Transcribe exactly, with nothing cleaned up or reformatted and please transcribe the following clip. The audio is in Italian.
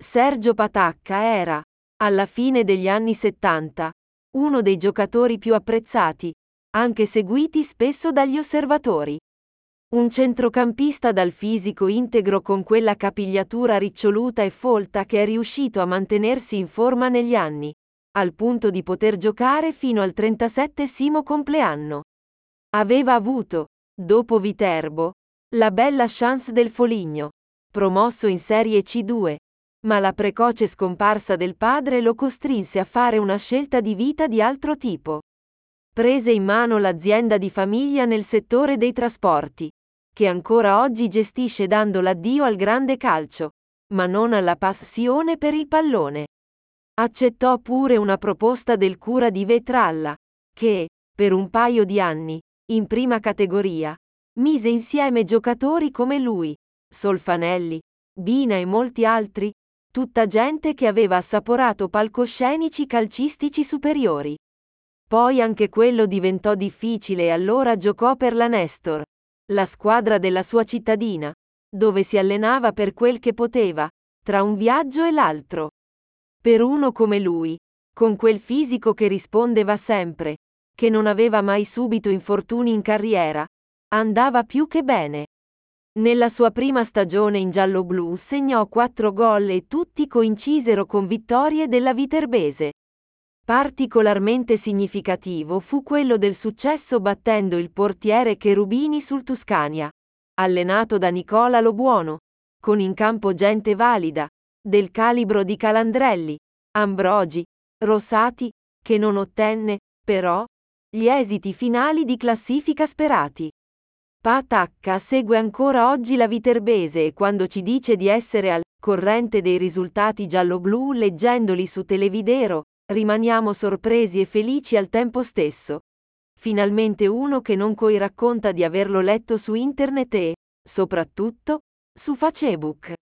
Sergio Patacca era, alla fine degli anni settanta, uno dei giocatori più apprezzati, anche seguiti spesso dagli osservatori. Un centrocampista dal fisico integro con quella capigliatura riccioluta e folta che è riuscito a mantenersi in forma negli anni, al punto di poter giocare fino al trentasettesimo compleanno. Aveva avuto, dopo Viterbo, la bella chance del Foligno, promosso in Serie C due, ma la precoce scomparsa del padre lo costrinse a fare una scelta di vita di altro tipo. Prese in mano l'azienda di famiglia nel settore dei trasporti, che ancora oggi gestisce dando l'addio al grande calcio, ma non alla passione per il pallone. Accettò pure una proposta del cura di Vetralla, che, per un paio di anni, in prima categoria, mise insieme giocatori come lui, Solfanelli, Bina e molti altri, tutta gente che aveva assaporato palcoscenici calcistici superiori. Poi anche quello diventò difficile e allora giocò per la Nestor, la squadra della sua cittadina, dove si allenava per quel che poteva, tra un viaggio e l'altro. Per uno come lui, con quel fisico che rispondeva sempre, che non aveva mai subito infortuni in carriera, andava più che bene. Nella sua prima stagione in giallo-blu segnò quattro gol e tutti coincisero con vittorie della Viterbese. Particolarmente significativo fu quello del successo battendo il portiere Cherubini sul Tuscania, allenato da Nicola Lobuono, con in campo gente valida, del calibro di Calandrelli, Ambrogi, Rosati, che non ottenne, però, gli esiti finali di classifica sperati. Patacca segue ancora oggi la Viterbese e quando ci dice di essere al corrente dei risultati giallo-blu leggendoli su Televideo, rimaniamo sorpresi e felici al tempo stesso. Finalmente uno che non coi racconta di averlo letto su internet e, soprattutto, su Facebook.